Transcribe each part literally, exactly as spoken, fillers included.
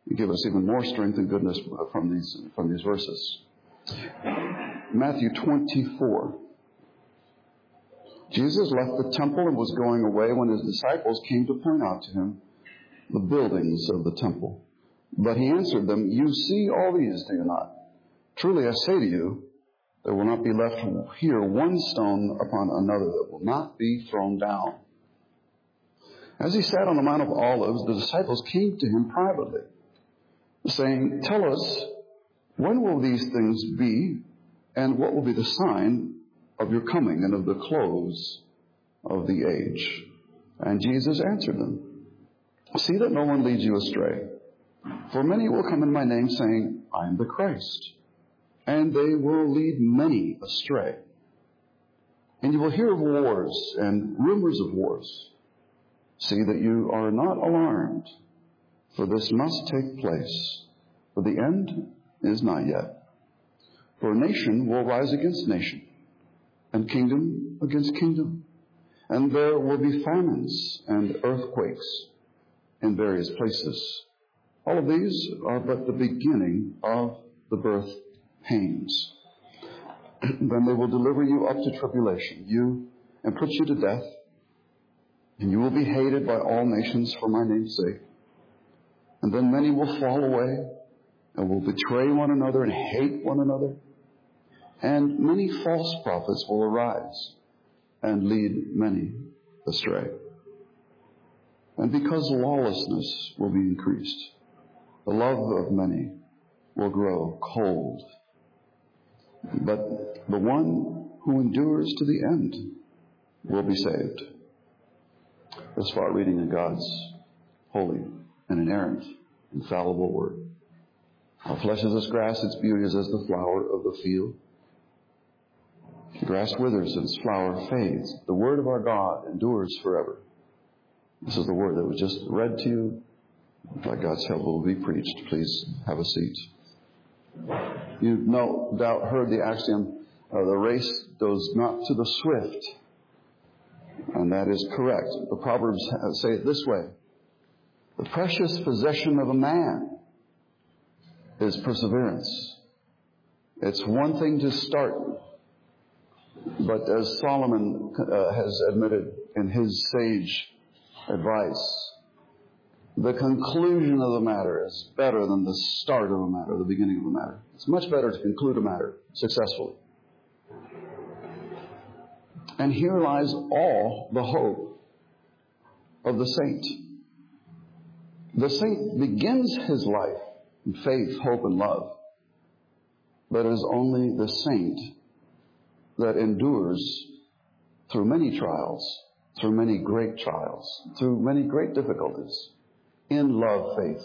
give us even more strength and goodness from these from these verses. Matthew twenty-four. Jesus left the temple and was going away when his disciples came to point out to him the buildings of the temple. But he answered them, "You see all these, do you not? Truly I say to you, there will not be left here one stone upon another that will not be thrown down." As he sat on the Mount of Olives, the disciples came to him privately, saying, "Tell us, when will these things be, and what will be the sign of your coming and of the close of the age?" And Jesus answered them, "See that no one leads you astray. For many will come in my name, saying, 'I am the Christ,' and they will lead many astray. And you will hear of wars and rumors of wars. See that you are not alarmed, for this must take place, but the end is not yet. For nation will rise against nation, and kingdom against kingdom, and there will be famines and earthquakes in various places. All of these are but the beginning of the birth pains. Then they will deliver you up to tribulation, you and put you to death, and you will be hated by all nations for my name's sake. And then many will fall away and will betray one another and hate one another. And many false prophets will arise and lead many astray. And because lawlessness will be increased, the love of many will grow cold. But the one who endures to the end will be saved." Thus far, reading of God's holy and inerrant, infallible word. Our flesh is as grass, its beauty is as the flower of the field. The grass withers and its flower fades. The word of our God endures forever. This is the word that was just read to you. By God's help, will be preached. Please have a seat. You've no doubt heard the axiom, uh, the race goes not to the swift. And that is correct. The Proverbs say it this way: the precious possession of a man is perseverance. It's one thing to start, but as Solomon uh, has admitted in his sage advice, the conclusion of the matter is better than the start of a matter, the beginning of a matter. It's much better to conclude a matter successfully. And here lies all the hope of the saint. The saint begins his life in faith, hope, and love. But it is only the saint that endures through many trials, through many great trials, through many great difficulties, in love, faith,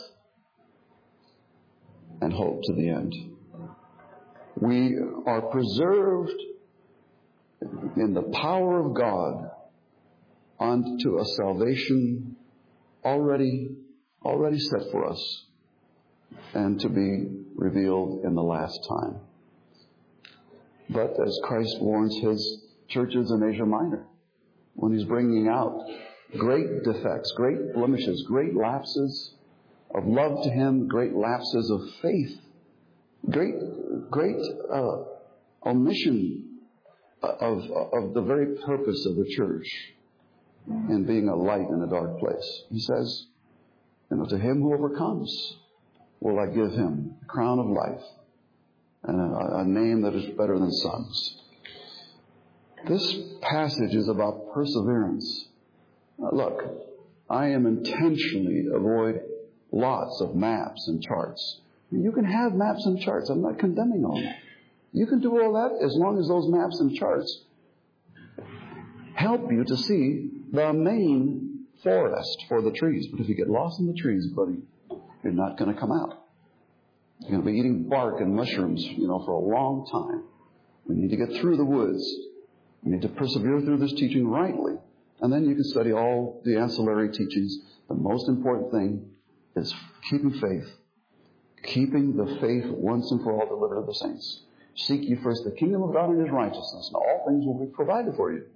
and hope to the end. We are preserved in the power of God unto a salvation already, already set for us and to be revealed in the last time. But as Christ warns his churches in Asia Minor, when he's bringing out great defects, great blemishes, great lapses of love to him, great lapses of faith, great, great uh, omission of, of the very purpose of the church in being a light in a dark place. He says, you know, to him who overcomes will I give him a crown of life and a, a name that is better than sons. This passage is about perseverance. Now, look, I am intentionally avoid lots of maps and charts. You can have maps and charts. I'm not condemning all that. You can do all that as long as those maps and charts help you to see the main forest for the trees. But if you get lost in the trees, buddy, you're not going to come out. You're going to be eating bark and mushrooms, you know, for a long time. We need to get through the woods. We need to persevere through this teaching rightly. And then you can study all the ancillary teachings. The most important thing is keeping faith. Keeping the faith once and for all delivered to the saints. Seek ye first the kingdom of God and his righteousness, and all things will be provided for you.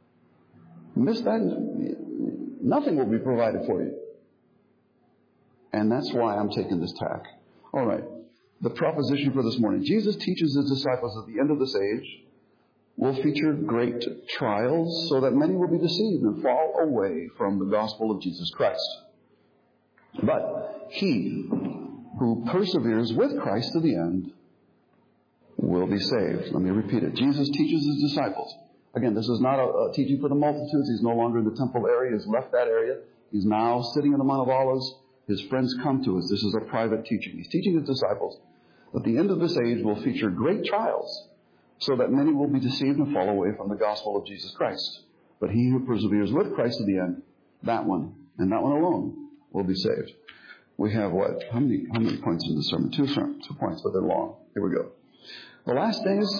Miss that, nothing will be provided for you. And that's why I'm taking this tack. All right. The proposition for this morning. Jesus teaches his disciples at the end of this age will feature great trials so that many will be deceived and fall away from the gospel of Jesus Christ. But he who perseveres with Christ to the end will be saved. Let me repeat it. Jesus teaches his disciples. Again, this is not a, a teaching for the multitudes. He's no longer in the temple area. He's left that area. He's now sitting on the Mount of Olives. His friends come to us. This is a private teaching. He's teaching his disciples. At the end of this age will feature great trials so that many will be deceived and fall away from the gospel of Jesus Christ. But he who perseveres with Christ to the end, that one, and that one alone, will be saved. We have what? How many how many points in the sermon? Two, two points, but they're long. Here we go. The last days,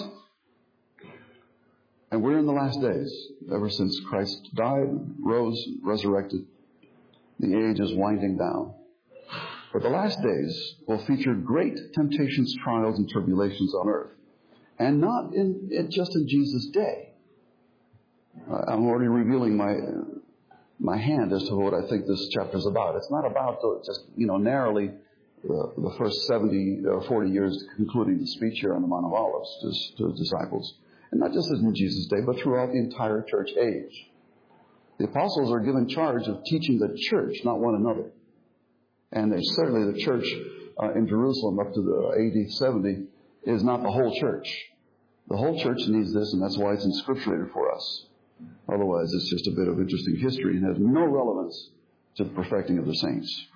and we're in the last days. Ever since Christ died, rose, resurrected, the age is winding down. But the last days will feature great temptations, trials, and tribulations on earth. And not in, in just in Jesus' day. Uh, I'm already revealing my uh, my hand as to what I think this chapter is about. It's not about the, just, you know, narrowly uh, the first seventy or forty years concluding the speech here on the Mount of Olives to, to his disciples. And not just in Jesus' day, but throughout the entire church age. The apostles are given charge of teaching the church, not one another. And certainly the church uh, in Jerusalem up to the A D seventy is not the whole church. The whole church needs this, and that's why it's inscripturated for us. Otherwise, it's just a bit of interesting history and has no relevance to the perfecting of the saints.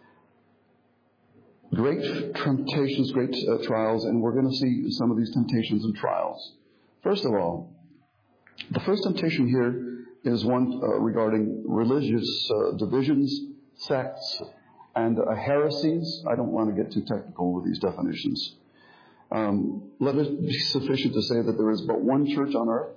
Great temptations, great uh, trials, and we're going to see some of these temptations and trials. First of all, the first temptation here is one uh, regarding religious uh, divisions, sects, and uh, heresies. I don't want to get too technical with these definitions. Um, let it be sufficient to say that there is but one church on earth.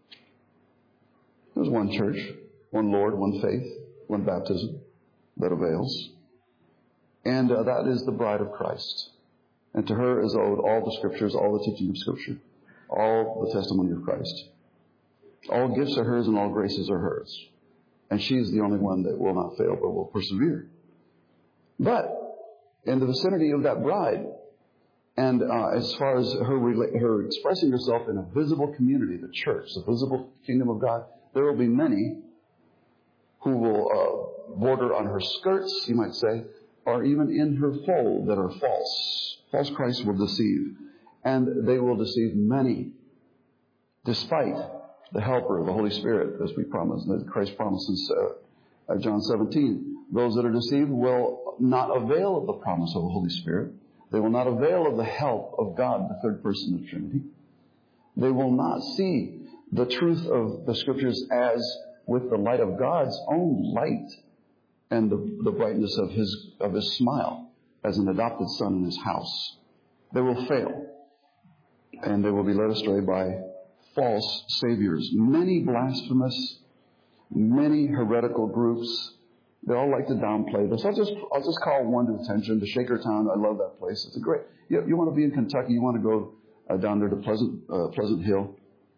There's one church, one Lord, one faith, one baptism that avails. And uh, that is the bride of Christ. And to her is owed all the scriptures, all the teaching of Scripture, all the testimony of Christ. All gifts are hers and all graces are hers. And she is the only one that will not fail but will persevere. But in the vicinity of that bride, and uh, as far as her her expressing herself in a visible community, the church, the visible kingdom of God, there will be many who will uh, border on her skirts, you might say, or even in her fold that are false. False Christ will deceive. And they will deceive many, despite the helper, the Holy Spirit, as we promised, that Christ promises uh, John seventeen. Those that are deceived will not avail of the promise of the Holy Spirit. They will not avail of the help of God, the third person of the Trinity. They will not see the truth of the Scriptures as with the light of God's own light and the, the brightness of his, of his smile as an adopted son in his house. They will fail. And they will be led astray by false saviors. Many blasphemous, many heretical groups. They all like to downplay this. I'll just I'll just call one to attention, the Shakertown. I love that place. It's a great. You, you want to be in Kentucky? You want to go uh, down there to Pleasant uh, Pleasant Hill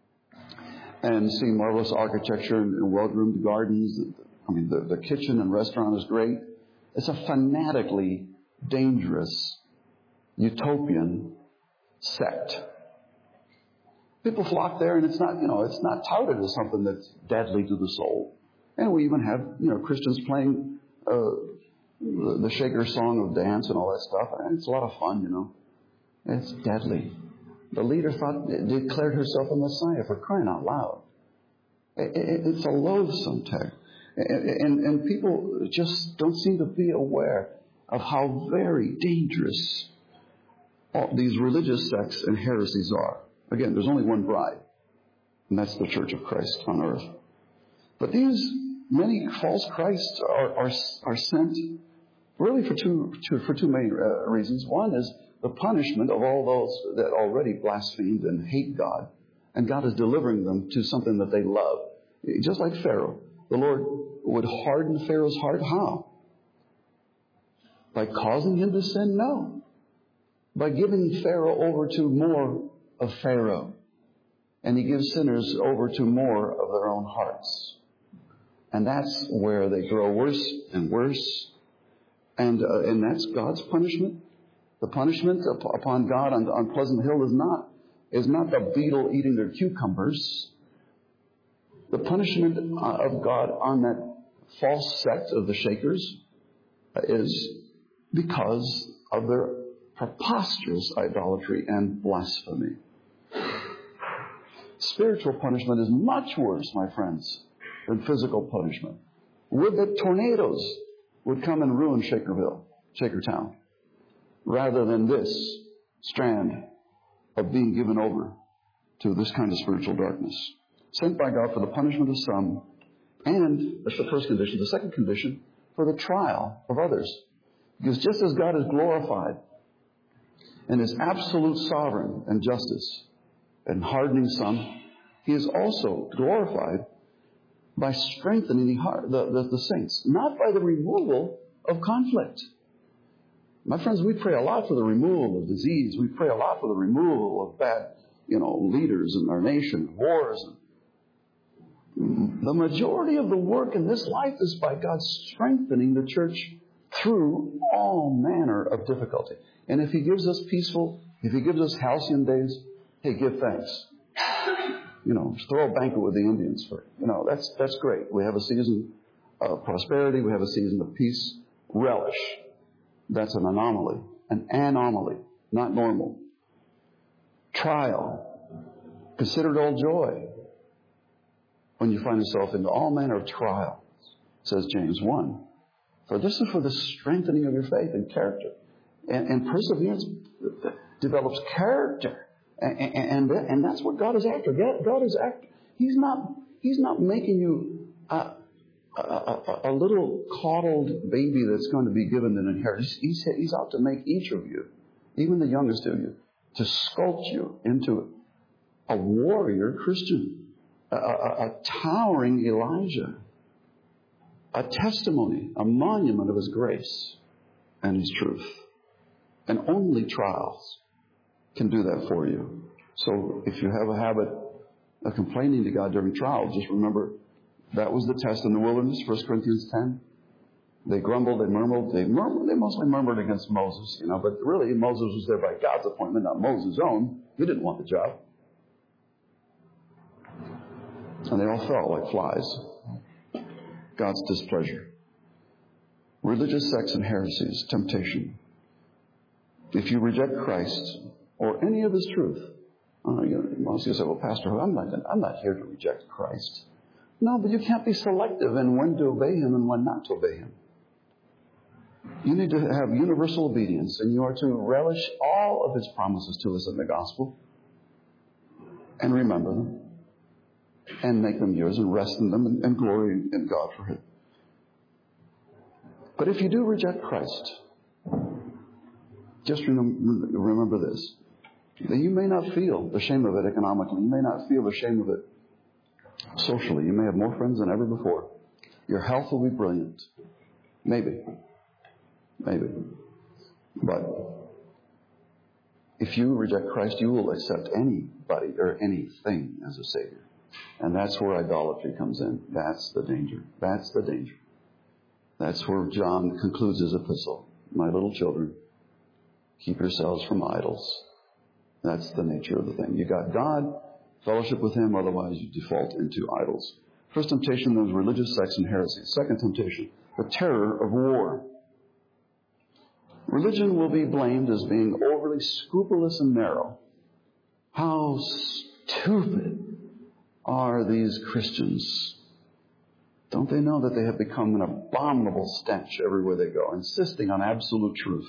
and see marvelous architecture and, and well-groomed gardens. I mean, the, the kitchen and restaurant is great. It's a fanatically dangerous, utopian sect. People flock there, and it's not, you know, it's not touted as something that's deadly to the soul. And we even have, you know, Christians playing uh, the, the Shaker song of dance and all that stuff. And it's a lot of fun, you know. It's deadly. The leader thought, declared herself a Messiah, for crying out loud. It, it, it's a loathsome text. And, and, and people just don't seem to be aware of how very dangerous all these religious sects and heresies are. Again, there's only one bride, and that's the Church of Christ on earth. But these many false Christs are are, are sent really for two, two for two main uh, reasons. One is the punishment of all those that already blasphemed and hate God, and God is delivering them to something that they love. Just like Pharaoh, the Lord would harden Pharaoh's heart. How? By causing him to sin? No. By giving Pharaoh over to more of Pharaoh. And he gives sinners over to more of their own hearts. And that's where they grow worse and worse. And uh, and that's God's punishment. The punishment upon God on, on Pleasant Hill is not is not the beetle eating their cucumbers. The punishment of God on that false sect of the Shakers is because of their preposterous idolatry and blasphemy. Spiritual punishment is much worse, my friends, than physical punishment. Would that tornadoes would come and ruin Shakerville, Shakertown, rather than this strand of being given over to this kind of spiritual darkness. Sent by God for the punishment of some, and that's the first condition. The second condition, for the trial of others. Because just as God is glorified in His absolute sovereign and justice and hardening some, He is also glorified by strengthening the, heart, the, the, the saints, not by the removal of conflict. My friends, we pray a lot for the removal of disease. We pray a lot for the removal of bad, you know, leaders in our nation, wars. The majority of the work in this life is by God strengthening the church through all manner of difficulty. And if He gives us peaceful, if He gives us halcyon days, hey, give thanks. You know, just throw a banquet with the Indians for, you know, that's that's great. We have a season of prosperity. We have a season of peace. Relish. That's an anomaly. An anomaly, not normal. Trial. Consider it all joy when you find yourself into all manner of trials, says James one. For this is for the strengthening of your faith and character. And, and perseverance develops character. And, and, and that's what God is after. God is after. He's not, he's not making you a, a, a, a little coddled baby that's going to be given an inheritance. He's, he's out to make each of you, even the youngest of you, to sculpt you into a warrior Christian. A, a, a towering Elijah, a testimony, a monument of His grace and His truth. And only trials can do that for you. So if you have a habit of complaining to God during trials, just remember that was the test in the wilderness, First Corinthians ten. They grumbled, they murmured, they murmured, they mostly murmured against Moses, you know, but really Moses was there by God's appointment, not Moses' own. He didn't want the job. And they all fell like flies. God's displeasure. Religious sects and heresies, temptation. If you reject Christ or any of His truth, uh, you know, most of you say, well, Pastor, I'm not, I'm not here to reject Christ. No, but you can't be selective in when to obey Him and when not to obey Him. You need to have universal obedience, and you are to relish all of His promises to us in the gospel and remember them. And make them yours and rest in them and, and glory in God for it. But if you do reject Christ, just remember, remember this, that you may not feel the shame of it economically. You may not feel the shame of it socially. You may have more friends than ever before. Your health will be brilliant. Maybe. Maybe. But if you reject Christ, you will accept anybody or anything as a Savior. And that's where idolatry comes in. That's the danger. That's the danger. That's where John concludes his epistle. My little children, keep yourselves from idols. That's the nature of the thing. You got God, fellowship with Him, otherwise you default into idols. First temptation, those religious sects and heresies. Second temptation, the terror of war. Religion will be blamed as being overly scrupulous and narrow. How stupid are these Christians? Don't they know that they have become an abominable stench everywhere they go, insisting on absolute truth?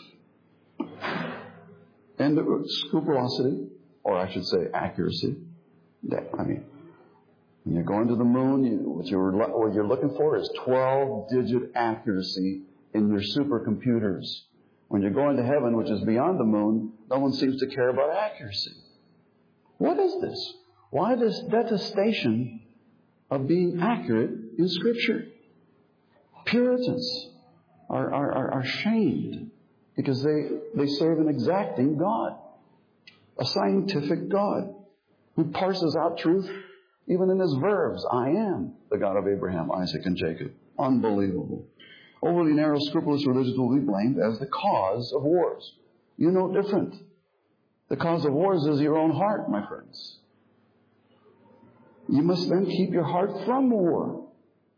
And scrupulosity, or I should say accuracy. I mean, when you're going to the moon, you, what, you're, what you're looking for is twelve-digit accuracy in your supercomputers. When you're going to heaven, which is beyond the moon, no one seems to care about accuracy. What is this? Why this detestation of being accurate in Scripture? Puritans are, are, are, are shamed because they, they serve an exacting God, a scientific God who parses out truth even in His verbs. I am the God of Abraham, Isaac, and Jacob. Unbelievable. Overly narrow, scrupulous religions will be blamed as the cause of wars. You know different. The cause of wars is your own heart, my friends. You must then keep your heart from war.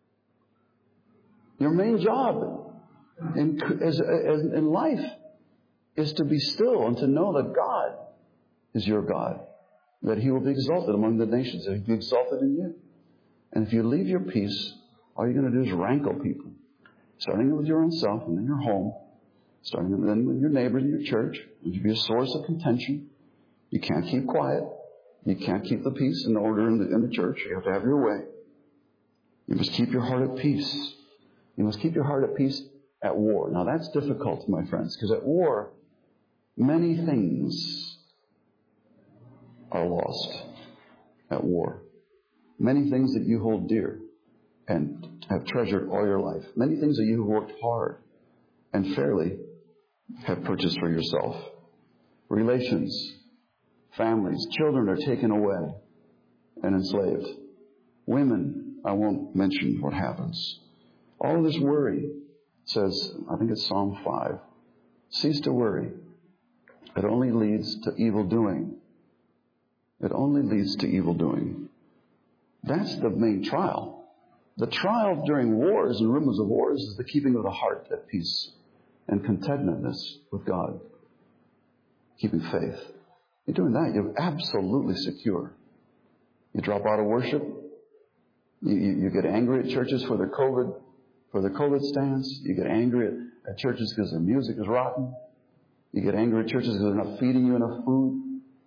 Your main job in, as, as, in life is to be still and to know that God is your God, that He will be exalted among the nations, that He will be exalted in you. And if you leave your peace, all you're going to do is rankle people, starting with your own self and then your home, starting then with your neighbors and your church. It will be a source of contention. You can't keep quiet. You can't keep the peace and order in the, in the church. You have to have your way. You must keep your heart at peace. You must keep your heart at peace at war. Now that's difficult, my friends, because at war, many things are lost at war. Many things that you hold dear and have treasured all your life. Many things that you have worked hard and fairly have purchased for yourself. Relations, families, children are taken away and enslaved. Women, I won't mention what happens. All of this worry says, I think it's Psalm five, cease to worry. It only leads to evil doing. It only leads to evil doing. That's the main trial. The trial during wars and rumors of wars is the keeping of the heart at peace and contentedness with God. Keeping faith. You're doing that, you're absolutely secure. You drop out of worship. You, you, you get angry at churches for their COVID, for their COVID stance. You get angry at, at churches because their music is rotten. You get angry at churches because they're not feeding you enough food.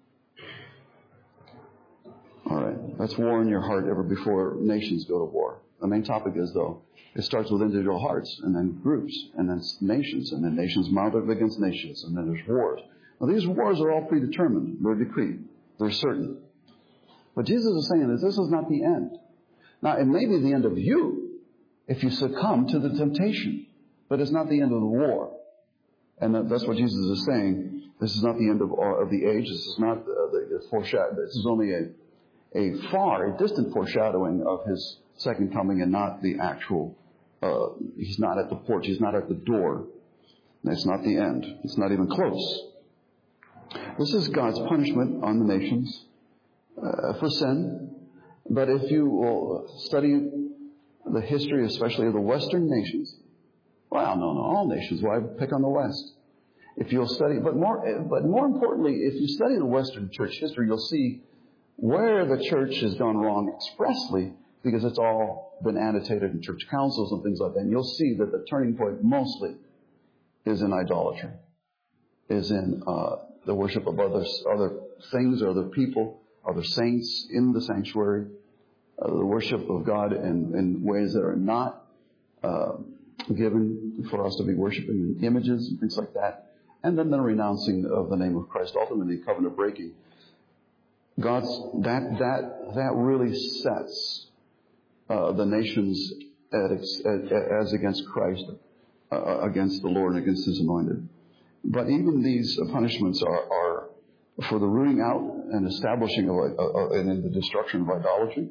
All right, that's war in your heart ever before nations go to war. The main topic is, though, it starts with individual hearts, and then groups, and then nations, and then nations mount up against nations, and then there's wars. Now, these wars are all predetermined. They're decreed. They're certain. But Jesus is saying that this is not the end. Now, it may be the end of you if you succumb to the temptation, but it's not the end of the war. And that's what Jesus is saying. This is not the end of, of the age. This is not the, the foreshadow. This is only a a far, a distant foreshadowing of His second coming and not the actual, uh, He's not at the porch, He's not at the door. It's not the end. It's not even close. This is God's punishment on the nations uh, for sin. But if you will study the history, especially of the Western nations, well, no, no, all nations, why pick on the West? If you'll study, but more, but more importantly, if you study the Western church history, you'll see where the church has gone wrong expressly, because it's all been annotated in church councils and things like that. And you'll see that the turning point mostly is in idolatry, is in uh, the worship of other, other things, other people, other saints in the sanctuary, uh, the worship of God in, in ways that are not uh, given for us to be worshiping, images and things like that. And then the renouncing of the name of Christ, ultimately covenant breaking. God's, that, that, that really sets uh, the nations at, at, as against Christ, uh, against the Lord and against His anointed. But even these punishments are, are for the rooting out and establishing of, uh, and in the destruction of idolatry.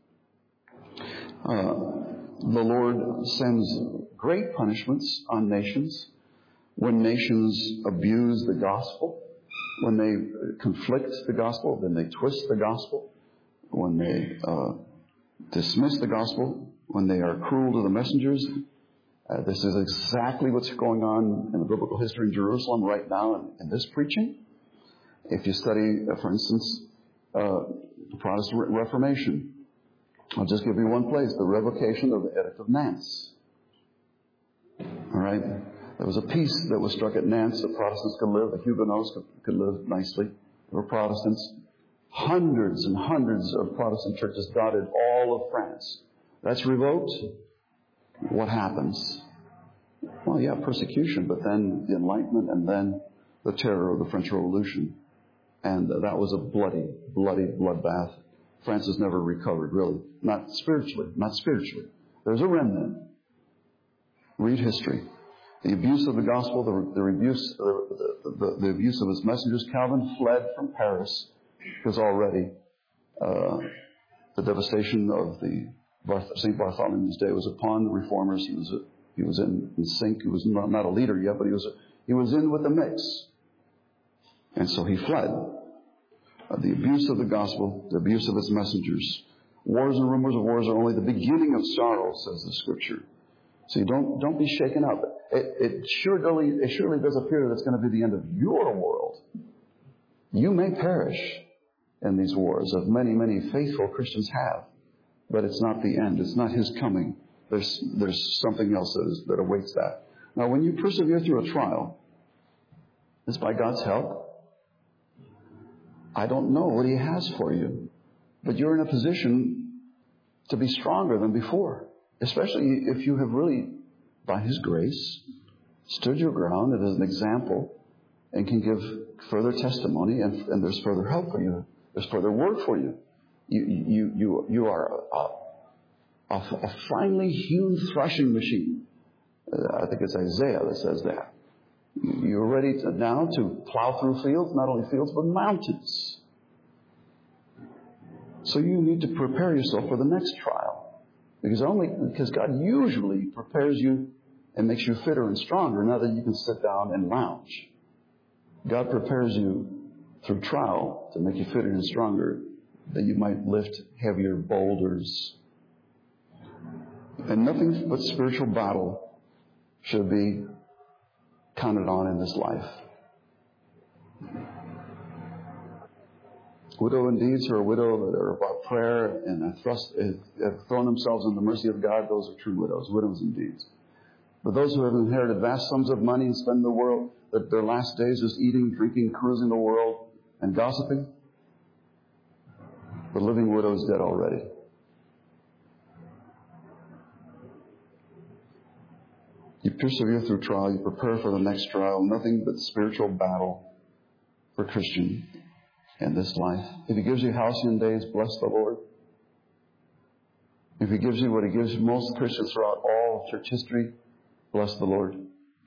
Uh, the Lord sends great punishments on nations when nations abuse the gospel. When they conflict the gospel, then they twist the gospel. When they uh, dismiss the gospel, when they are cruel to the messengers. Uh, this is exactly what's going on in the biblical history in Jerusalem right now in, in this preaching. If you study, uh, for instance, uh, the Protestant Reformation, I'll just give you one place, the revocation of the Edict of Nantes. All right? There was a peace that was struck at Nantes. The Protestants could live. The Huguenots could, could live nicely. There were Protestants. Hundreds and hundreds of Protestant churches dotted all of France. That's revoked. What happens? Well, yeah, persecution, but then the Enlightenment and then the terror of the French Revolution. And that was a bloody, bloody bloodbath. France has never recovered, really. Not spiritually. Not spiritually. There's a remnant. Read history. The abuse of the gospel, the, the, abuse, the, the, the abuse of his messengers. Calvin fled from Paris because already uh, the devastation of the Saint Bartholomew's Day was upon the reformers. He was He was in, in sync. He was not, not a leader yet, but he was he was in with the mix. And so he fled. Uh, the abuse of the gospel, the abuse of its messengers. Wars and rumors of wars are only the beginning of sorrow, says the Scripture. So you don't don't be shaken up. It, it surely it surely does appear that it's going to be the end of your world. You may perish in these wars, as many, many faithful Christians have. But it's not the end. It's not His coming. There's there's something else that, is, that awaits that. Now, when you persevere through a trial, it's by God's help. I don't know what He has for you, but you're in a position to be stronger than before, especially if you have really, by His grace, stood your ground as an example and can give further testimony, and, and there's further help for you. There's further work for you. You you you you are a, a, a finely hewn threshing machine. Uh, I think it's Isaiah that says that. You're ready to, now to plow through fields, not only fields, but mountains. So you need to prepare yourself for the next trial. Because only because God usually prepares you and makes you fitter and stronger, not that you can sit down and lounge. God prepares you through trial to make you fitter and stronger, that you might lift heavier boulders. And nothing but spiritual battle should be counted on in this life. Widow indeeds who are a widow that are about prayer and have, thrust, have thrown themselves in the mercy of God, those are true widows, widows indeed. But those who have inherited vast sums of money and spend the world, that their last days is eating, drinking, cruising the world, and gossiping, the living widow is dead already. You persevere through trial. You prepare for the next trial. Nothing but spiritual battle for Christian in this life. If He gives you halcyon days, bless the Lord. If He gives you what He gives most Christians throughout all of church history, bless the Lord.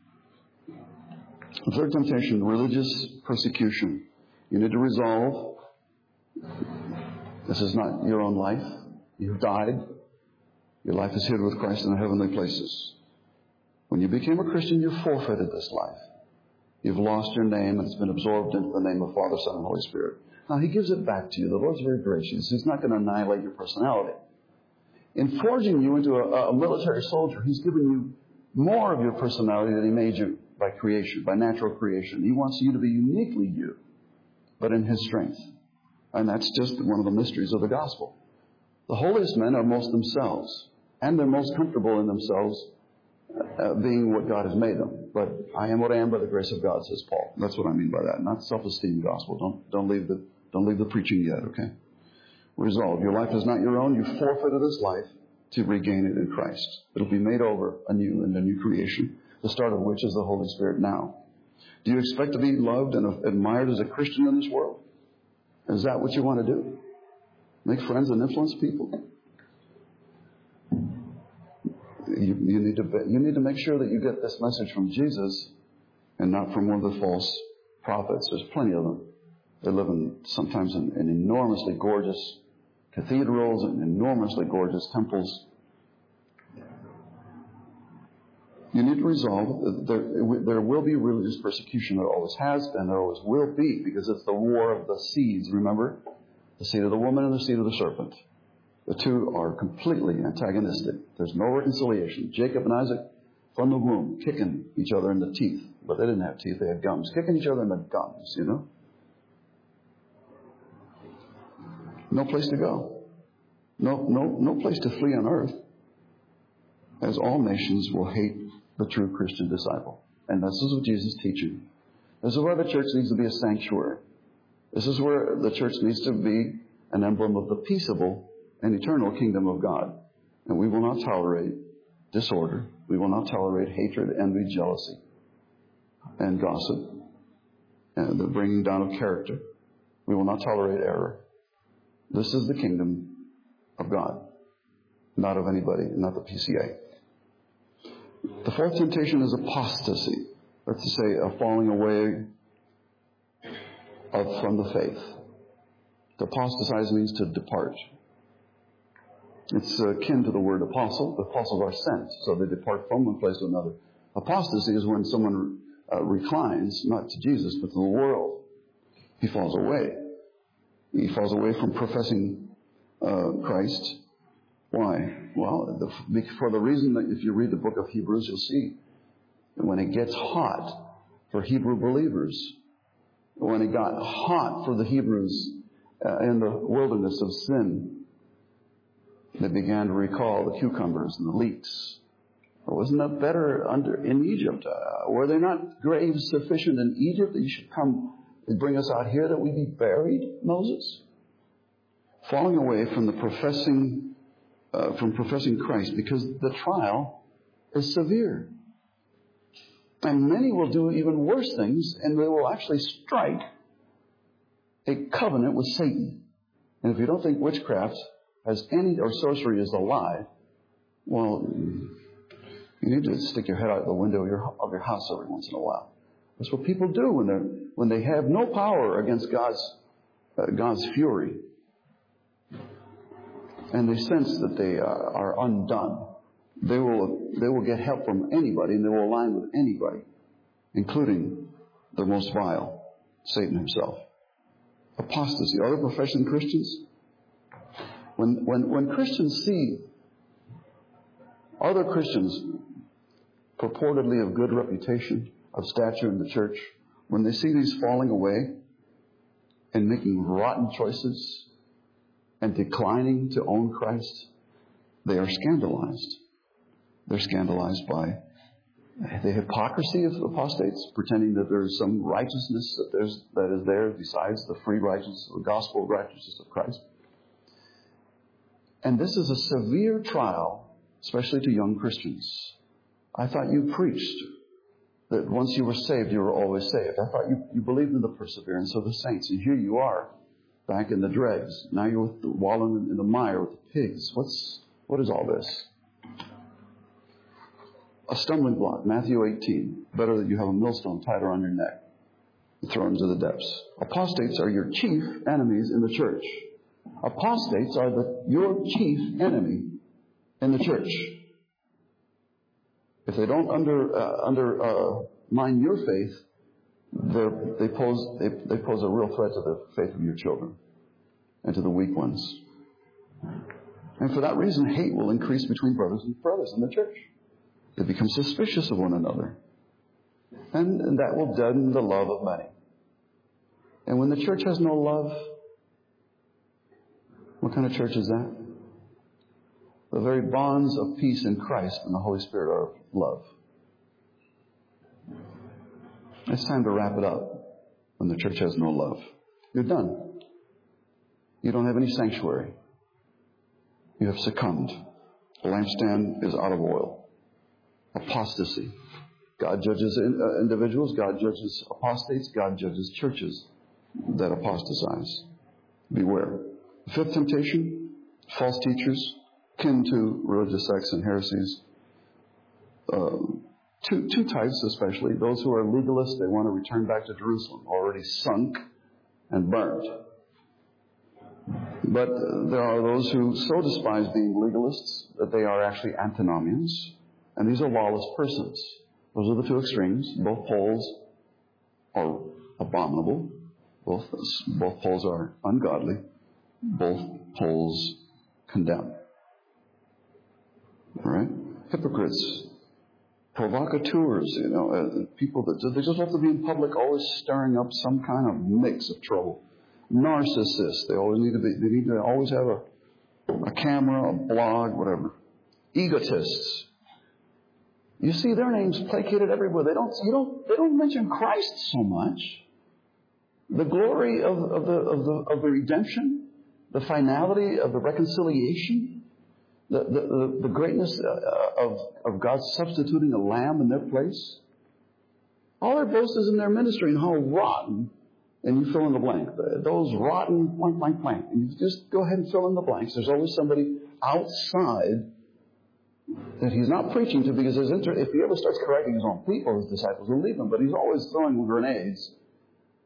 The third temptation, religious persecution. You need to resolve this is not your own life. You've died. Your life is hid with Christ in the heavenly places. When you became a Christian, you forfeited this life. You've lost your name, and it's been absorbed into the name of Father, Son, and Holy Spirit. Now, He gives it back to you. The Lord's very gracious. He's not going to annihilate your personality. In forging you into a, a military soldier, He's given you more of your personality than He made you by creation, by natural creation. He wants you to be uniquely you, but in His strength. And that's just one of the mysteries of the gospel. The holiest men are most themselves, and they're most comfortable in themselves, Uh, being what God has made them. But I am what I am by the grace of God, says Paul. That's what I mean by that. Not self-esteem gospel. Don't don't leave the don't leave the preaching yet, okay? Resolve. Your life is not your own. You forfeited this life to regain it in Christ. It'll be made over anew in the new creation, the start of which is the Holy Spirit now. Do you expect to be loved and admired as a Christian in this world? Is that what you want to do? Make friends and influence people? You, you need to you need to make sure that you get this message from Jesus and not from one of the false prophets. There's plenty of them. They live in sometimes in, in enormously gorgeous cathedrals and enormously gorgeous temples. You need to resolve that there, there will be religious persecution. There always has been. There always will be, because it's the war of the seeds. Remember, the seed of the woman and the seed of the serpent. The two are completely antagonistic. There's no reconciliation. Jacob and Isaac, from the womb, kicking each other in the teeth. But they didn't have teeth, they had gums. Kicking each other in the gums, you know? No place to go. No, no, no place to flee on earth. As all nations will hate the true Christian disciple. And this is what Jesus is teaching. This is where the church needs to be a sanctuary. This is where the church needs to be an emblem of the peaceable and eternal kingdom of God. And we will not tolerate disorder. We will not tolerate hatred, envy, jealousy, and gossip, and the bringing down of character. We will not tolerate error. This is the kingdom of God, not of anybody, not the P C A. The fourth temptation is apostasy. That's to say, a falling away of, from the faith. To apostatize means to depart. It's akin to the word apostle. The apostles are sent, so they depart from one place to another. Apostasy is when someone uh, reclines, not to Jesus, but to the world. He falls away. He falls away from professing uh, Christ. Why? Well, the, for the reason that if you read the book of Hebrews, you'll see that when it gets hot for Hebrew believers, when it got hot for the Hebrews uh, in the wilderness of sin, they began to recall the cucumbers and the leeks. Wasn't that better under in Egypt? Uh, were there not graves sufficient in Egypt that you should come and bring us out here that we be buried, Moses? Falling away from the professing, uh, from professing Christ, because the trial is severe. And many will do even worse things, and they will actually strike a covenant with Satan. And if you don't think witchcraft has any, or sorcery is a lie, well, you need to stick your head out the window of your, of your house every once in a while. That's what people do when they're when they have no power against God's uh, God's fury, and they sense that they uh, are undone. They will they will get help from anybody, and they will align with anybody, including the most vile, Satan himself. Apostasy. Other professing Christians, when when when Christians see other Christians purportedly of good reputation, of stature in the church, when they see these falling away and making rotten choices and declining to own Christ, they are scandalized. They're scandalized by the hypocrisy of apostates, pretending that there's some righteousness that there's that is there besides the free righteousness, the gospel righteousness of Christ. And this is a severe trial, especially to young Christians. I thought you preached that once you were saved, you were always saved. I thought you, you believed in the perseverance of the saints. And here you are, back in the dregs. Now you're with the, wallowing in the mire with the pigs. What's what is all this? A stumbling block. Matthew eighteen. Better that you have a millstone tied around your neck and thrown into the depths. Apostates are your chief enemies in the church. Apostates are the, your chief enemy in the church. If they don't under uh, under uh, mine your faith, they pose they, they pose a real threat to the faith of your children and to the weak ones. And for that reason, hate will increase between brothers and brothers in the church. They become suspicious of one another, and, and that will deaden the love of many. And when the church has no love, what kind of church is that? The very bonds of peace in Christ and the Holy Spirit are love. It's time to wrap it up when the church has no love. You're done. You don't have any sanctuary. You have succumbed. The lampstand is out of oil. Apostasy. God judges individuals. God judges apostates. God judges churches that apostatize. Beware. The fifth temptation, false teachers, akin to religious sects and heresies. Uh, two, two types especially. Those who are legalists, they want to return back to Jerusalem, already sunk and burnt. But uh, there are those who so despise being legalists that they are actually antinomians. And these are lawless persons. Those are the two extremes. Both poles are abominable. Both, both poles are ungodly. Both poles condemn. All right? Hypocrites. Provocateurs, you know, uh, people that just, they just have to be in public, always stirring up some kind of mix of trouble. Narcissists. They always need to be, they need to always have a, a camera, a blog, whatever. Egotists. You see their names placated everywhere. They don't, you don't, they don't mention Christ so much. The glory of, of the, of the, of the redemption, the finality of the reconciliation, the, the, the, the greatness of, of God substituting a lamb in their place. All their boast is in their ministry and how rotten, and you fill in the blank. Those rotten blank, blank, blank. And you just go ahead and fill in the blanks. There's always somebody outside that he's not preaching to, because his inter- if he ever starts correcting his own people, his disciples will leave him. But he's always throwing grenades,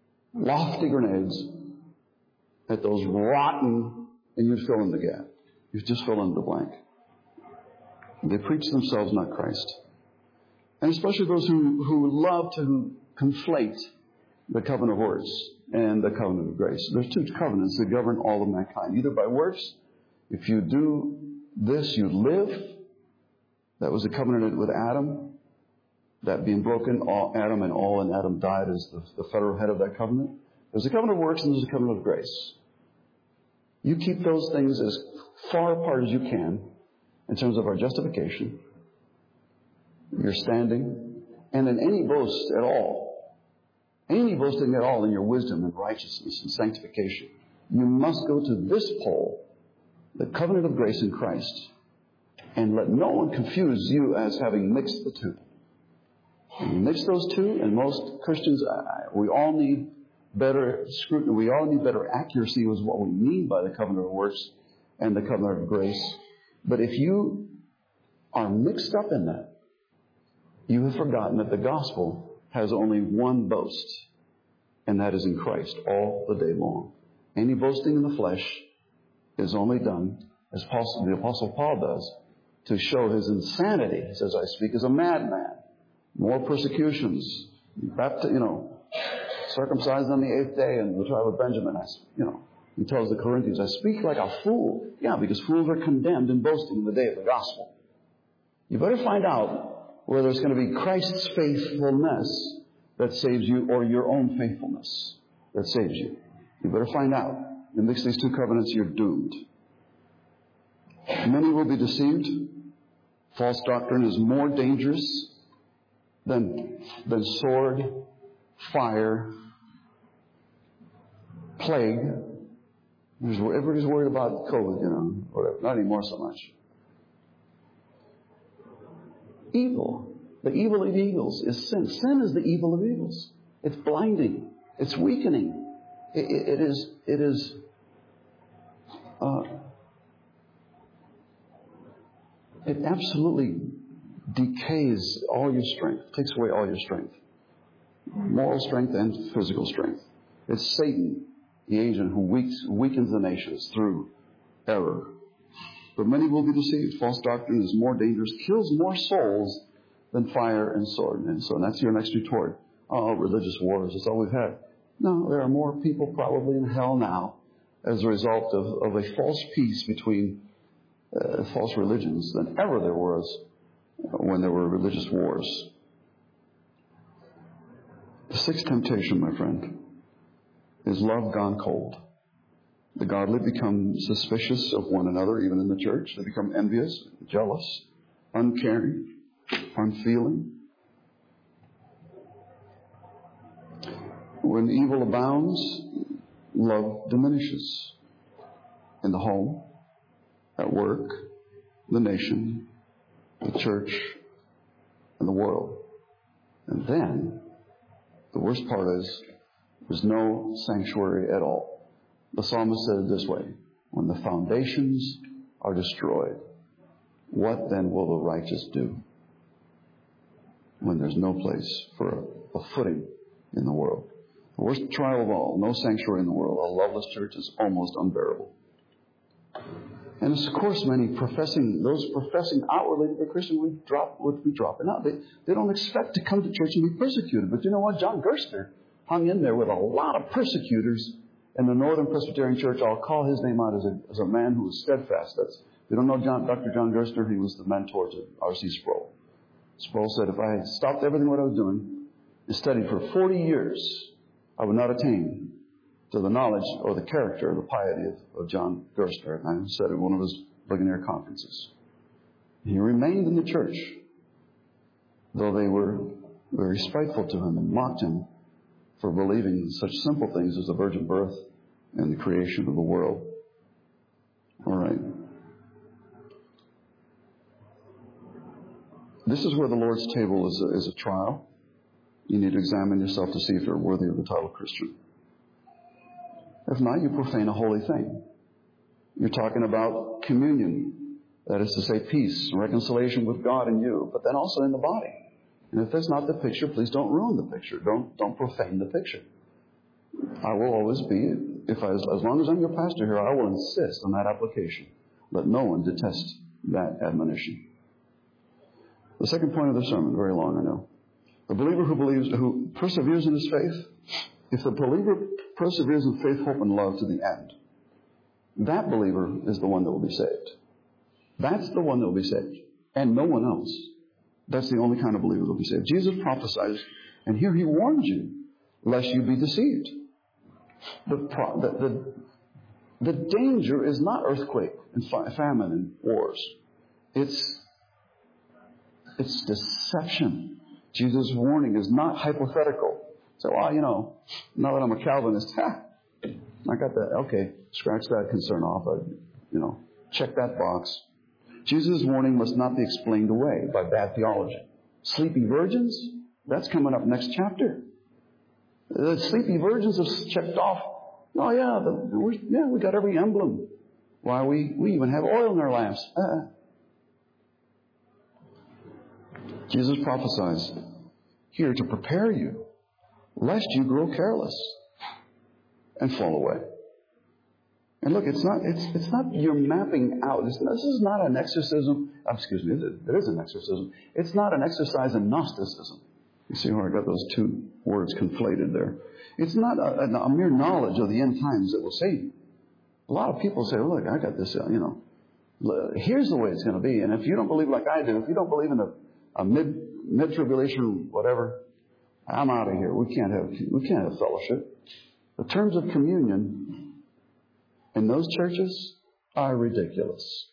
lofty grenades, at those rotten, and you fill in the gap. You just fill in the blank. They preach themselves, not Christ. And especially those who, who love to conflate the covenant of works and the covenant of grace. There's two covenants that govern all of mankind. Either by works, if you do this, you live. That was the covenant with Adam. That being broken, all Adam and all in Adam died as the, the federal head of that covenant. There's a covenant of works and there's a covenant of grace. You keep those things as far apart as you can in terms of our justification, your standing, and in any boast at all, any boasting at all in your wisdom and righteousness and sanctification. You must go to this pole, the covenant of grace in Christ, and let no one confuse you as having mixed the two. And you mix those two, and most Christians, we all need better scrutiny. We all need better accuracy with what we mean by the covenant of works and the covenant of grace. But if you are mixed up in that, you have forgotten that the gospel has only one boast, and that is in Christ all the day long. Any boasting in the flesh is only done, as the Apostle Paul does, to show his insanity. He says, I speak as a madman. More persecutions. Baptized, you know, circumcised on the eighth day in the tribe of Benjamin. I, you know, he tells the Corinthians, I speak like a fool. Yeah, because fools are condemned in boasting in the day of the gospel. You better find out whether it's going to be Christ's faithfulness that saves you or your own faithfulness that saves you. You better find out. You mix these two covenants, you're doomed. Many will be deceived. False doctrine is more dangerous than, than sword, fire, plague. Everybody's worried about COVID, you know, whatever. Not anymore so much. Evil. The evil of evils is sin. Sin is the evil of evils. It's blinding. It's weakening. It, it, it is, it is, uh, it absolutely decays all your strength, takes away all your strength. Moral strength and physical strength. It's Satan, the agent who weaks, weakens the nations through error. But many will be deceived. False doctrine is more dangerous, kills more souls than fire and sword. And so that's your next retort. Oh, religious wars, that's all we've had. No, there are more people probably in hell now as a result of, of a false peace between uh, false religions than ever there was when there were religious wars. The sixth temptation, my friend, is love gone cold. The godly become suspicious of one another, even in the church. They become envious, jealous, uncaring, unfeeling. When evil abounds, love diminishes. In the home, at work, the nation, the church, and the world. And then, the worst part is, there's no sanctuary at all. The psalmist said it this way, when the foundations are destroyed, what then will the righteous do? When there's no place for a, a footing in the world. The worst trial of all, no sanctuary in the world. A loveless church is almost unbearable. And of course, many professing, those professing outwardly to be Christian would drop, would be dropping out. They, they don't expect to come to church and be persecuted. But you know what? John Gerstner hung in there with a lot of persecutors in the Northern Presbyterian Church. I'll call his name out as a, as a man who was steadfast. That's, if you don't know John, Doctor John Gerstner, he was the mentor to R C Sproul. Sproul said, if I had stopped everything what I was doing and studied for forty years, I would not attain to the knowledge or the character or the piety of, of John Gerstner. And I said at one of his Ligonier conferences. He remained in the church, though they were very spiteful to him and mocked him for believing in such simple things as the virgin birth and the creation of the world. All right. This is where the Lord's table is a, is a trial. You need to examine yourself to see if you're worthy of the title Christian. If not, you profane a holy thing. You're talking about communion. That is to say, peace, reconciliation with God and you, but then also in the body. And if that's not the picture, please don't ruin the picture. Don't don't profane the picture. I will always be, if I, as long as I'm your pastor here, I will insist on that application. Let no one detest that admonition. The second point of the sermon, very long, I know. The believer who believes, who perseveres in his faith, if the believer perseveres in faith, hope, and love to the end, that believer is the one that will be saved. That's the one that will be saved, and no one else. That's the only kind of believer that will be saved. Jesus prophesies, and here he warns you, lest you be deceived. The, the, the, the danger is not earthquake and famine and wars. It's, it's deception. Jesus' warning is not hypothetical. So, well, you know, now that I'm a Calvinist, ha, I got that. Okay, scratch that concern off. I, you know, check that box. Jesus' warning must not be explained away by bad theology. Sleepy virgins, that's coming up next chapter. The sleepy virgins have checked off. Oh yeah, the, we, yeah, we got every emblem. Why we we even have oil in our lamps. Uh, Jesus prophesies here to prepare you, lest you grow careless and fall away. And look, it's not it's it's not you're mapping out. It's, this is not an exorcism. Excuse me, it is an exorcism. It's not an exercise in Gnosticism. You see where I got those two words conflated there. It's not a, a, a mere knowledge of the end times that will save you. A lot of people say, well, look, I got this, uh, you know, here's the way it's going to be. And if you don't believe like I do, if you don't believe in a, a mid, mid-tribulation whatever, I'm out of here. We can't have, we can't have fellowship. The terms of communion in those churches are ridiculous.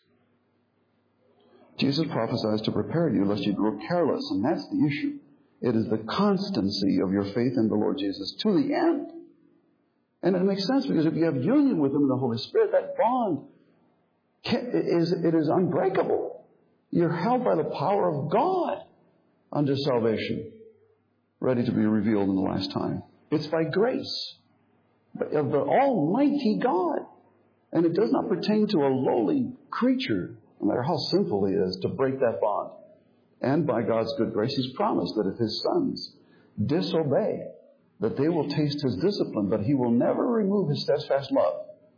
Jesus prophesies to prepare you lest you grow careless, and that's the issue. It is the constancy of your faith in the Lord Jesus to the end. And it makes sense because if you have union with Him in the Holy Spirit, that bond is, it is unbreakable. You're held by the power of God unto salvation, ready to be revealed in the last time. It's by grace of the Almighty God. And it does not pertain to a lowly creature, no matter how sinful he is, to break that bond. And by God's good grace, He's promised that if His sons disobey, that they will taste His discipline, but He will never remove His steadfast love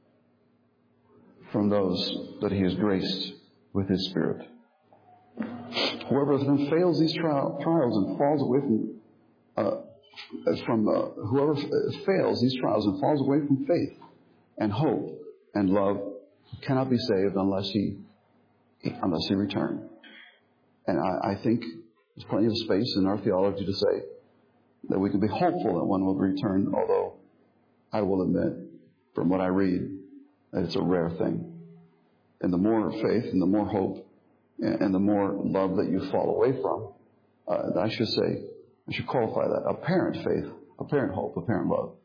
from those that He has graced with His Spirit. Whoever then fails these trial, trials and falls away from, uh, from uh, whoever fails these trials and falls away from faith and hope and love cannot be saved unless he unless he return. And I, I think there's plenty of space in our theology to say that we can be hopeful that one will return, although I will admit, from what I read, that it's a rare thing. And the more faith and the more hope and, and the more love that you fall away from, uh, I should say, I should qualify that, apparent faith, apparent hope, apparent love.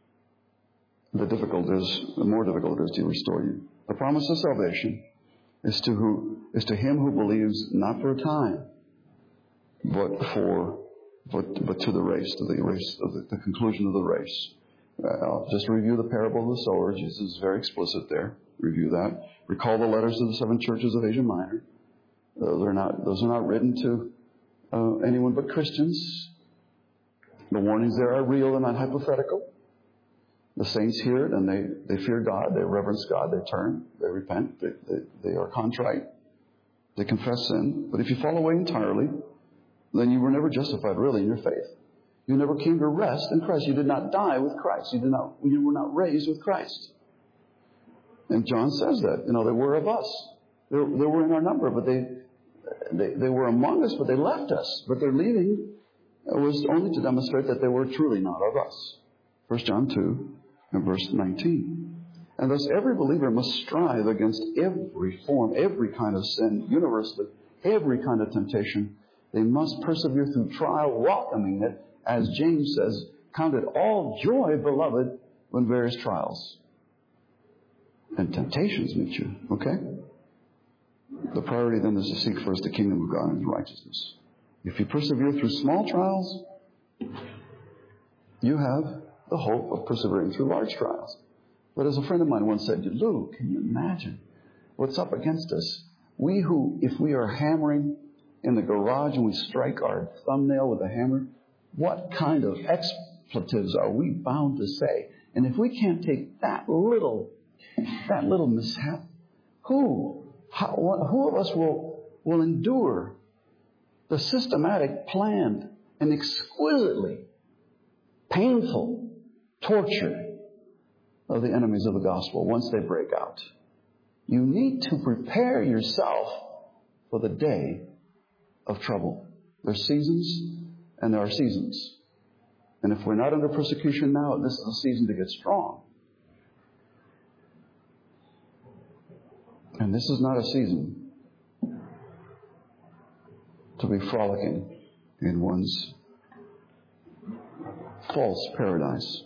The difficult is, the more difficult it is to restore you. The promise of salvation is to who is to him who believes not for a time, but for but but to the race, to the race, of the, the conclusion of the race. Uh, just review the parable of the sower. Jesus is very explicit there. Review that. Recall the letters to the seven churches of Asia Minor. Those are not those are not written to uh, anyone but Christians. The warnings there are real and not hypothetical. The saints hear it and they, they fear God, they reverence God, they turn, they repent, they, they, they are contrite, they confess sin. But if you fall away entirely, then you were never justified really in your faith. You never came to rest in Christ. You did not die with Christ. You did not. You were not raised with Christ. And John says that. You know, they were of us. They, they were in our number, but they, they they were among us, but they left us. But their leaving was only to demonstrate that they were truly not of us. First John two. In verse nineteen. And thus every believer must strive against every form, every kind of sin, universally, every kind of temptation. They must persevere through trial, welcoming it, as James says, count it all joy, beloved, when various trials and temptations meet you. Okay? The priority then is to seek first the kingdom of God and His righteousness. If you persevere through small trials, you have the hope of persevering through large trials. But as a friend of mine once said, Lou, can you imagine what's up against us? We who, if we are hammering in the garage and we strike our thumbnail with a hammer, what kind of expletives are we bound to say? And if we can't take that little, that little mishap, who How, who of us will, will endure the systematic, planned, and exquisitely painful torture of the enemies of the gospel once they break out? You need to prepare yourself for the day of trouble. There's seasons and there are seasons. And if we're not under persecution now, this is a season to get strong. And this is not a season to be frolicking in one's false paradise.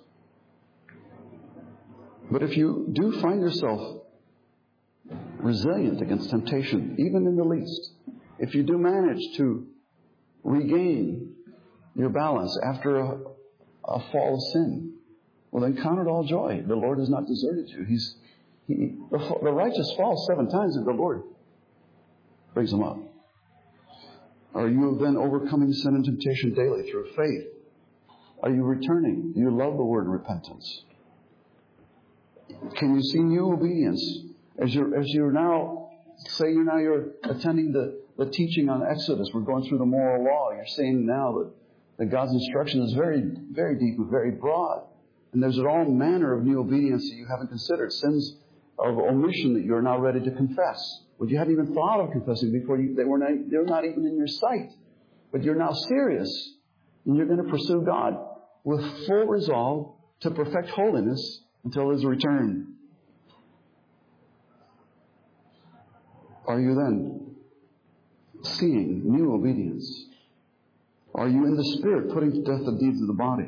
But if you do find yourself resilient against temptation, even in the least, if you do manage to regain your balance after a, a fall of sin, well, then count it all joy. The Lord has not deserted you. He's he, the, the righteous falls seven times, and the Lord brings them up. Are you then overcoming sin and temptation daily through faith? Are you returning? Do you love the word repentance? Can you see new obedience as you're as you're now? Say you're now you're attending the, the teaching on Exodus. We're going through the moral law. You're seeing now that, that God's instruction is very, very deep and very broad. And there's all manner of new obedience that you haven't considered. Sins of omission that you're now ready to confess. What you hadn't even thought of confessing before. You, they were not, they were not even in your sight. But you're now serious. And you're going to pursue God with full resolve to perfect holiness until His return. Are you then seeing new obedience? Are you in the Spirit putting to death the deeds of the body?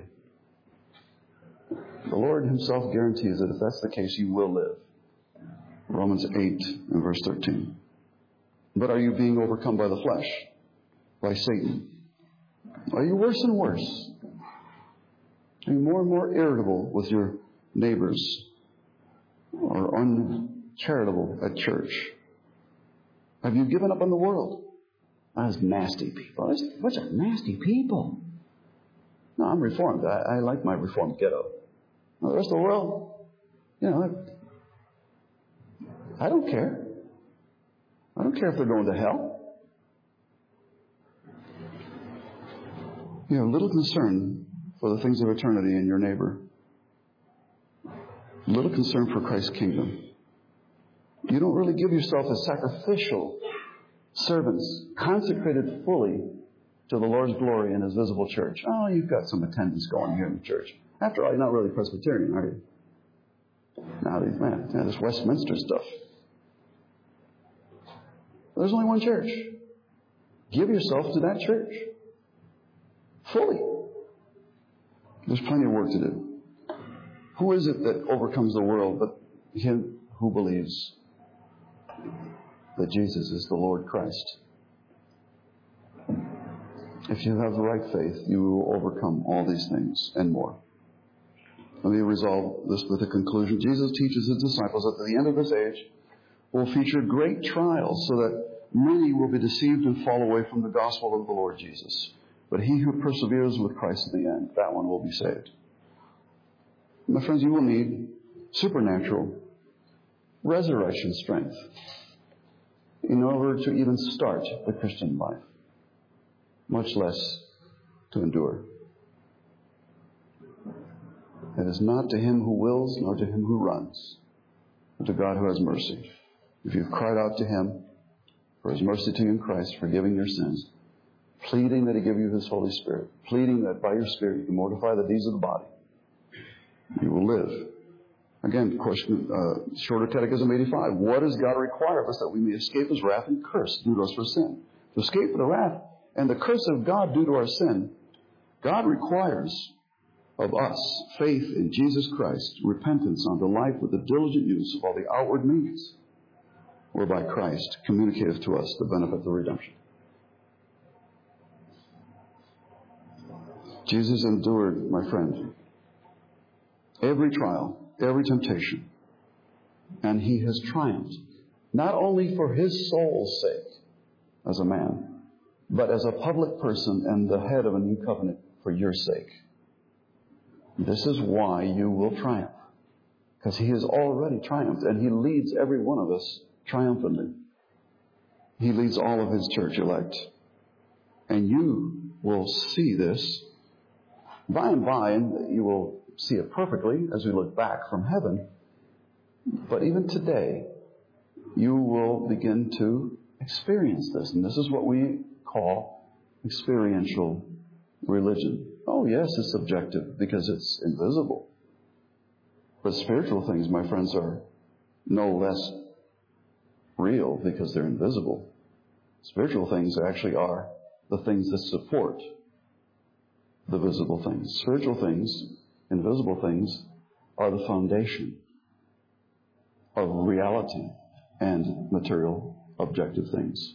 The Lord Himself guarantees that if that's the case, you will live. Romans eight and verse thirteen. But are you being overcome by the flesh? By Satan? Are you worse and worse? Are you more and more irritable with your neighbors? Or uncharitable at church? Have you given up on the world? Those nasty people. Those bunch of nasty people. No, I'm reformed. I, I like my reformed ghetto. Now, the rest of the world, you know, I, I don't care. I don't care if they're going to hell. You have little concern for the things of eternity in your neighbor. Little concern for Christ's kingdom. You don't really give yourself as sacrificial servants, consecrated fully to the Lord's glory in His visible church. Oh, you've got some attendance going here in the church. After all, you're not really Presbyterian, are you? Now, man, yeah, this Westminster stuff. There's only one church. Give yourself to that church. Fully. There's plenty of work to do. Who is it that overcomes the world but him who believes that Jesus is the Lord Christ? If you have the right faith, you will overcome all these things and more. Let me resolve this with a conclusion. Jesus teaches His disciples that at the end of this age will feature great trials so that many will be deceived and fall away from the gospel of the Lord Jesus. But he who perseveres with Christ to the end, that one will be saved. My friends, you will need supernatural resurrection strength in order to even start the Christian life, much less to endure. It is not to him who wills, nor to him who runs, but to God who has mercy. If you've cried out to Him for His mercy to you in Christ, forgiving your sins, pleading that He give you His Holy Spirit, pleading that by your Spirit you can mortify the deeds of the body, you will live. Again, question, uh, Shorter Catechism eighty-five. What does God require of us that we may escape His wrath and curse due to us for sin? To escape the wrath and the curse of God due to our sin, God requires of us faith in Jesus Christ, repentance unto life with the diligent use of all the outward means whereby Christ communicateth to us the benefit of redemption. Jesus endured, my friend, every trial, every temptation, and He has triumphed, not only for His soul's sake as a man, but as a public person and the head of a new covenant for your sake. This is why you will triumph, because He has already triumphed, and He leads every one of us triumphantly He leads all of his church elect. And you will see this by and by, and you will see it perfectly as we look back from heaven. But even today, you will begin to experience this. And this is what we call experiential religion. Oh, yes, it's subjective because it's invisible. But spiritual things, my friends, are no less real because they're invisible. Spiritual things actually are the things that support the visible things. Spiritual things, invisible things, are the foundation of reality and material, objective things.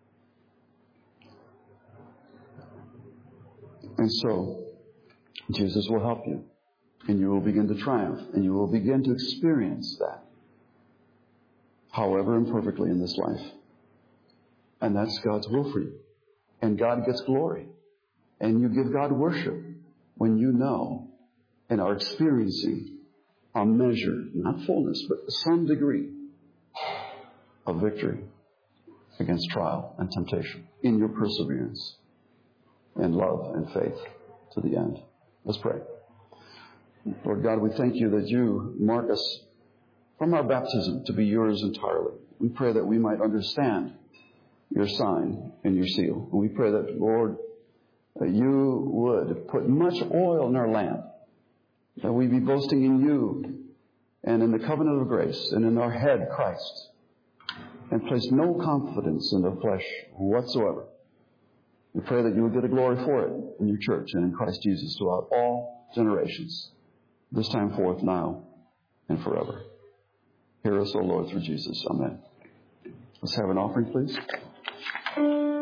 And so, Jesus will help you, and you will begin to triumph, and you will begin to experience that, however imperfectly in this life. And that's God's will for you. And God gets glory. And you give God worship when you know and are experiencing a measure, not fullness, but some degree of victory against trial and temptation in your perseverance and love and faith to the end. Let's pray. Lord God, we thank you that you mark us from our baptism to be yours entirely. We pray that we might understand your sign and your seal. And we pray that, Lord, that you would put much oil in our lamp, that we be boasting in you and in the covenant of grace and in our head, Christ, and place no confidence in the flesh whatsoever. We pray that you would get the glory for it in your church and in Christ Jesus throughout all generations, this time forth, now, and forever. Hear us, O Lord, through Jesus. Amen. Let's have an offering, please.